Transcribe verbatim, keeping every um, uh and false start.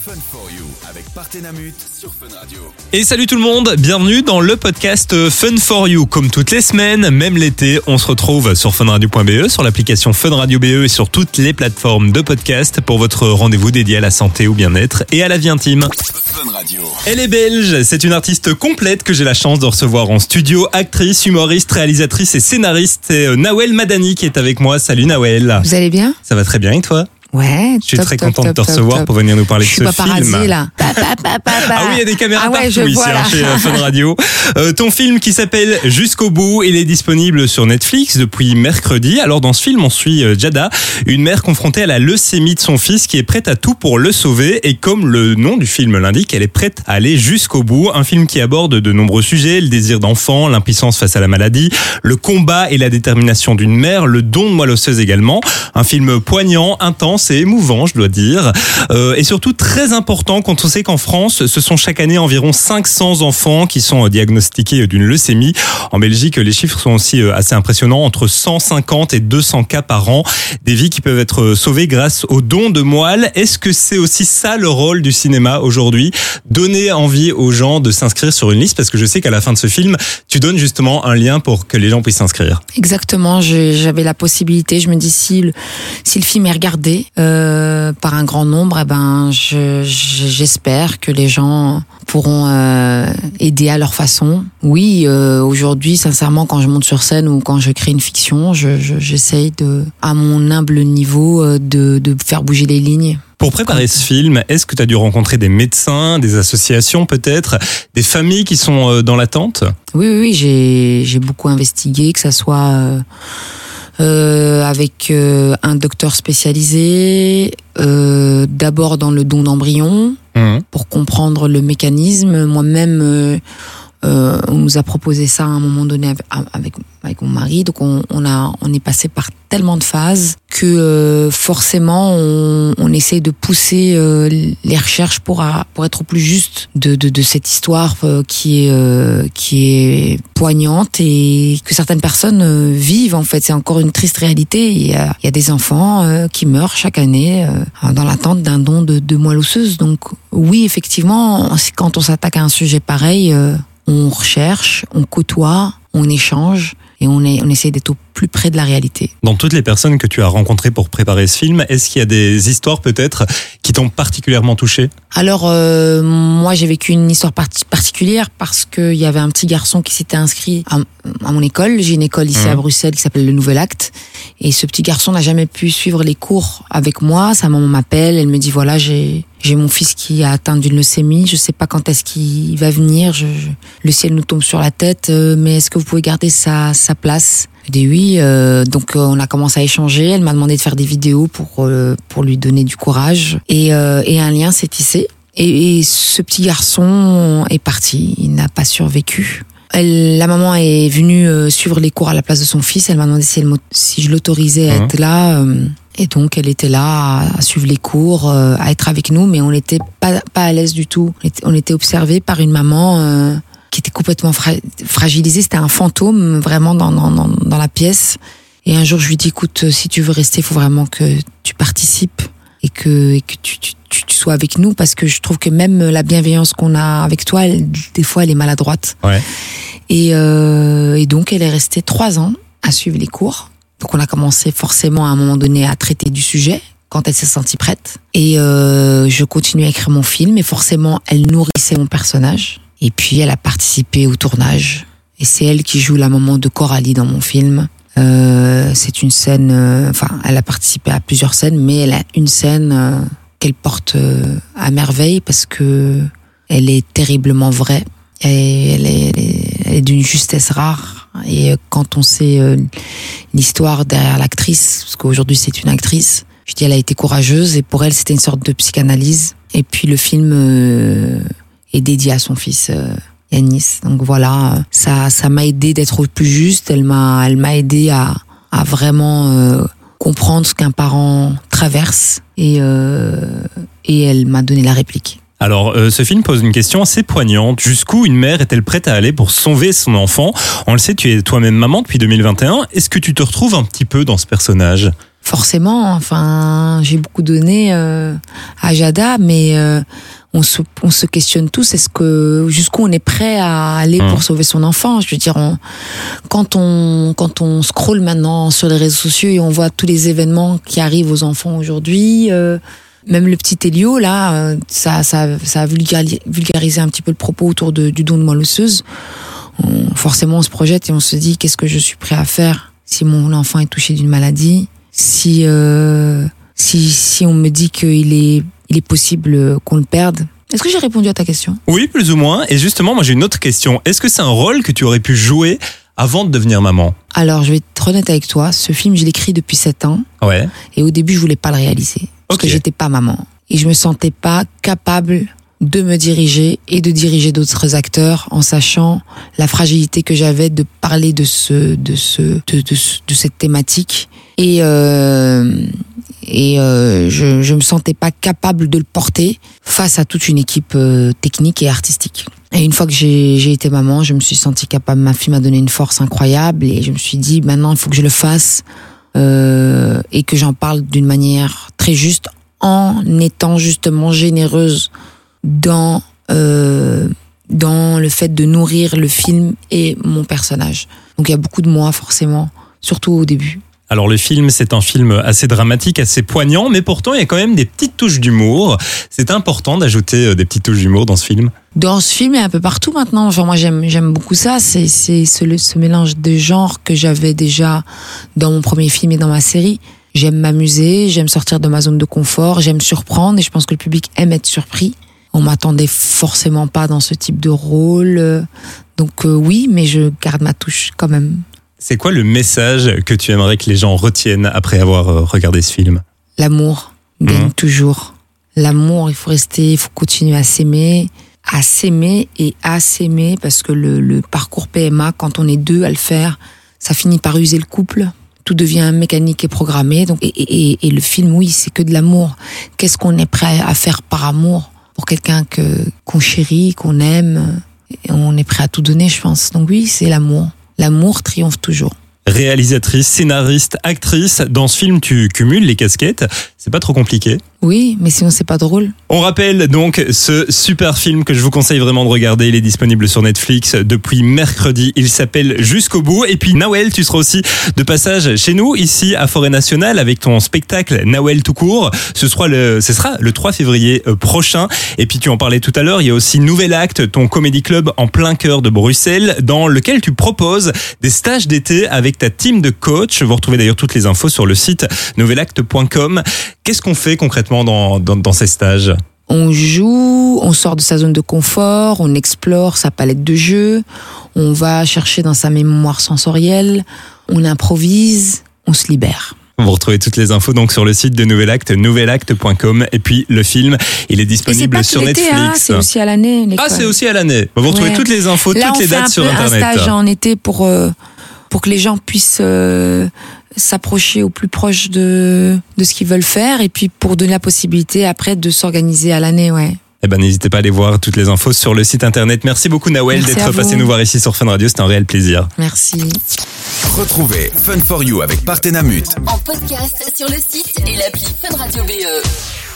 Fun for You avec Partenamut sur Fun Radio. Et salut tout le monde, bienvenue dans le podcast Fun for You. Comme toutes les semaines, même l'été, on se retrouve sur funradio point b e, sur l'application Fun Radio B E et sur toutes les plateformes de podcast pour votre rendez-vous dédié à la santé, au bien-être et à la vie intime. Fun Radio. Elle est belge, c'est une artiste complète que j'ai la chance de recevoir en studio, actrice, humoriste, réalisatrice et scénariste. C'est Nawel Madani qui est avec moi. Salut Nawel. Vous allez bien ? Ça va très bien et toi ? Ouais, je suis top, très top, contente top, de te top, recevoir top. pour venir nous parler je de ce suis pas film. paradis, là. Pa, pa, pa, pa, pa. Ah oui, il y a des caméras ah ouais, partout je ici vois, hein, chez Fun Radio. Euh, ton film qui s'appelle Jusqu'au bout, il est disponible sur Netflix depuis mercredi. Alors dans ce film, on suit Jada, une mère confrontée à la leucémie de son fils qui est prête à tout pour le sauver. Et comme le nom du film l'indique, elle est prête à aller jusqu'au bout. Un film qui aborde de nombreux sujets, le désir d'enfant, l'impuissance face à la maladie, le combat et la détermination d'une mère, le don de moelle osseuse également. Un film poignant, intense et émouvant, je dois dire. Euh, et surtout très important quand on sait qu'en France, ce sont chaque année environ cinq cents enfants qui sont diagnostiqués d'une leucémie. En Belgique, les chiffres sont aussi assez impressionnants, entre cent cinquante et deux cents cas par an. Des vies qui peuvent être sauvées grâce au don de moelle. Est-ce que c'est aussi ça le rôle du cinéma aujourd'hui ? Donner envie aux gens de s'inscrire sur une liste, parce que je sais qu'à la fin de ce film, tu donnes justement un lien pour que les gens puissent s'inscrire. Exactement, je, j'avais la possibilité, je me dis si le, si le film est regardé euh, par un grand nombre, eh ben, je, je, j'espère que les gens pourront euh, aider à leur façon. Oui, euh, aujourd'hui, sincèrement, quand je monte sur scène ou quand je crée une fiction, je, je, j'essaye de, à mon humble niveau, de, de faire bouger les lignes. Pour préparer ce film, est-ce que tu as dû rencontrer des médecins, des associations peut-être, des familles qui sont dans l'attente ? Oui, oui, oui, j'ai, j'ai beaucoup investigué, que ça soit euh, euh, avec euh, un docteur spécialisé, euh, d'abord dans le don d'embryons, mmh. pour comprendre le mécanisme. Moi-même, euh, euh, on nous a proposé ça à un moment donné avec, avec, avec mon mari, donc on, on, a, on est passé par tellement de phases que euh, forcément on, on essaye de pousser euh, les recherches pour, pour être au plus juste de, de, de cette histoire euh, qui, est, euh, qui est poignante et que certaines personnes euh, vivent. En fait, c'est encore une triste réalité. Il y a, il y a des enfants euh, qui meurent chaque année euh, dans l'attente d'un don de, de moelle osseuse. Donc oui, effectivement, quand on s'attaque à un sujet pareil, euh, on recherche, on côtoie, on échange et on, est, on essaie d'être au plus près de la réalité. Dans toutes les personnes que tu as rencontrées pour préparer ce film, est-ce qu'il y a des histoires peut-être qui t'ont particulièrement touché ? Alors, euh, moi j'ai vécu une histoire part- particulière parce qu'il y avait un petit garçon qui s'était inscrit à, à mon école. J'ai une école ici mmh. à Bruxelles qui s'appelle le Nouvel Acte. Et ce petit garçon n'a jamais pu suivre les cours avec moi. Sa maman m'appelle, elle me dit voilà, j'ai... J'ai mon fils qui a atteint d'une leucémie, je sais pas quand est-ce qu'il va venir, je, je, le ciel nous tombe sur la tête, euh, mais est-ce que vous pouvez garder sa, sa place ? Je dis oui, euh, donc euh, on a commencé à échanger, elle m'a demandé de faire des vidéos pour, euh, pour lui donner du courage, et, euh, et un lien s'est tissé. Et, et ce petit garçon est parti, il n'a pas survécu. Elle, la maman est venue euh, suivre les cours à la place de son fils, elle m'a demandé si, elle, si je l'autorisais à mmh. être là... Euh, Et donc, elle était là à suivre les cours, à être avec nous, mais on n'était pas, pas à l'aise du tout. On était, on était observés par une maman euh, qui était complètement fra- fragilisée. C'était un fantôme vraiment dans, dans, dans la pièce. Et un jour, je lui dis, écoute, si tu veux rester, il faut vraiment que tu participes et que, et que tu, tu, tu, tu sois avec nous, parce que je trouve que même la bienveillance qu'on a avec toi, elle, des fois, elle est maladroite. Ouais. Et, euh, et donc, elle est restée trois ans à suivre les cours. Donc on a commencé forcément à un moment donné à traiter du sujet quand elle s'est sentie prête. Et euh, je continuais à écrire mon film et forcément elle nourrissait mon personnage. Et puis elle a participé au tournage. Et c'est elle qui joue la maman de Coralie dans mon film. Euh, c'est une scène... Euh, enfin, elle a participé à plusieurs scènes, mais elle a une scène euh, qu'elle porte euh, à merveille parce que elle est terriblement vraie. Et elle est, elle est, elle est d'une justesse rare. Et quand on sait euh, l'histoire derrière l'actrice, parce qu'aujourd'hui c'est une actrice, je dis elle a été courageuse et pour elle c'était une sorte de psychanalyse. Et puis le film euh, est dédié à son fils euh, Yanis. Donc voilà, ça, ça m'a aidé d'être au plus juste. Elle m'a, elle m'a aidé à, à vraiment euh, comprendre ce qu'un parent traverse et euh, et elle m'a donné la réplique. Alors, euh, ce film pose une question assez poignante. Jusqu'où une mère est-elle prête à aller pour sauver son enfant ? On le sait, tu es toi-même maman depuis deux mille vingt et un. Est-ce que tu te retrouves un petit peu dans ce personnage ? forcément. Enfin, j'ai beaucoup donné euh, à Jada, mais euh, on se on se questionne tous. Est-ce que jusqu'où on est prêt à aller pour sauver son enfant? Je veux dire, on, quand on quand on scrolle maintenant sur les réseaux sociaux et on voit tous les événements qui arrivent aux enfants aujourd'hui. Euh, Même le petit Elio, là, ça, ça, ça a vulgarisé, vulgarisé un petit peu le propos autour de, du don de moelle osseuse. On, forcément, on se projette et on se dit, qu'est-ce que je suis prêt à faire si mon enfant est touché d'une maladie, si, euh, si, si on me dit qu'il est, il est possible qu'on le perde. Est-ce que j'ai répondu à ta question? Oui, plus ou moins. Et justement, moi, j'ai une autre question. Est-ce que c'est un rôle que tu aurais pu jouer avant de devenir maman? Alors, je vais être honnête avec toi. Ce film, je l'ai écrit depuis sept ans. Ouais. Et au début, je voulais pas le réaliser. Parce Okay. que j'étais pas maman. Et je me sentais pas capable de me diriger et de diriger d'autres acteurs en sachant la fragilité que j'avais de parler de ce, de ce, de, de, de cette thématique. Et, euh, et, euh, je, je me sentais pas capable de le porter face à toute une équipe euh, technique et artistique. Et une fois que j'ai, j'ai été maman, je me suis sentie capable. Ma fille m'a donné une force incroyable et je me suis dit, maintenant, il faut que je le fasse, euh, et que j'en parle d'une manière très juste, en étant justement généreuse dans euh, dans le fait de nourrir le film et mon personnage. Donc il y a beaucoup de moi forcément, surtout au début. Alors le film, c'est un film assez dramatique, assez poignant, mais pourtant il y a quand même des petites touches d'humour. C'est important d'ajouter des petites touches d'humour dans ce film. Dans ce film et un peu partout maintenant. Genre moi j'aime j'aime beaucoup ça. C'est c'est ce, ce mélange de genres que j'avais déjà dans mon premier film et dans ma série. J'aime m'amuser, j'aime sortir de ma zone de confort, j'aime surprendre et je pense que le public aime être surpris. On m'attendait forcément pas dans ce type de rôle. Donc euh, oui, mais je garde ma touche quand même. C'est quoi le message que tu aimerais que les gens retiennent après avoir regardé ce film? L'amour gagne Mmh. toujours. L'amour, il faut rester, il faut continuer à s'aimer, à s'aimer et à s'aimer parce que le, le parcours P M A, quand on est deux à le faire, ça finit par user le couple. Tout devient mécanique et programmé. Donc, et, et, et le film, oui, c'est que de l'amour. Qu'est-ce qu'on est prêt à faire par amour pour quelqu'un que qu'on chérit, qu'on aime? Et on est prêt à tout donner, je pense. Donc oui, c'est l'amour. L'amour triomphe toujours. Réalisatrice, scénariste, actrice, dans ce film tu cumules les casquettes, c'est pas trop compliqué? Oui, mais sinon c'est pas drôle. On rappelle donc ce super film que je vous conseille vraiment de regarder, il est disponible sur Netflix depuis mercredi, il s'appelle Jusqu'au bout. Et puis Nawel, tu seras aussi de passage chez nous ici à Forêt Nationale avec ton spectacle Nawel tout court. Ce sera le, ce sera le trois février prochain. Et puis tu en parlais tout à l'heure, il y a aussi Nouvel Acte, ton comédie club en plein cœur de Bruxelles, dans lequel tu proposes des stages d'été avec ta team de coach. Vous retrouvez d'ailleurs toutes les infos sur le site nouvel acte point com. Qu'est-ce qu'on fait concrètement dans, dans, dans ces stages? On joue, on sort de sa zone de confort, on explore sa palette de jeux, on va chercher dans sa mémoire sensorielle, on improvise, on se libère. Vous retrouvez toutes les infos donc sur le site de Nouvel Acte, nouvel acte point com. Et puis le film, il est disponible sur l'été, Netflix. Hein, c'est aussi à l'année. L'école. Ah, c'est aussi à l'année. Vous retrouvez ouais. toutes les infos, Là, toutes les dates sur Internet. Là, on fait un peu un stage en été pour euh, pour que les gens puissent euh, s'approcher au plus proche de de ce qu'ils veulent faire et puis pour donner la possibilité après de s'organiser à l'année, ouais. Eh ben, n'hésitez pas à aller voir toutes les infos sur le site internet. Merci beaucoup, Nawel, Merci d'être passé nous voir ici sur Fun Radio. C'était un réel plaisir. Merci. Retrouvez Fun for You avec Partenamut en podcast sur le site et l'appli Fun Radio B E.